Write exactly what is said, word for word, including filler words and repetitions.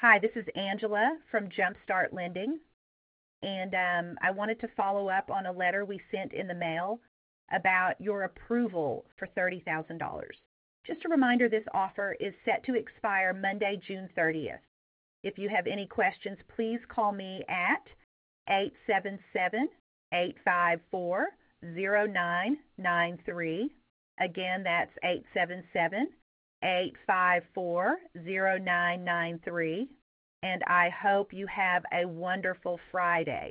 Hi, this is Angela from Jumpstart Lending, and um, I wanted to follow up on a letter we sent in the mail about your approval for thirty thousand dollars. Just a reminder, this offer is set to expire Monday, June thirtieth. If you have any questions, please call me at eight seven seven, eight five four, zero nine nine three. Again, that's eight seven seven, eight five four, zero nine nine three. And I hope you have a wonderful Friday.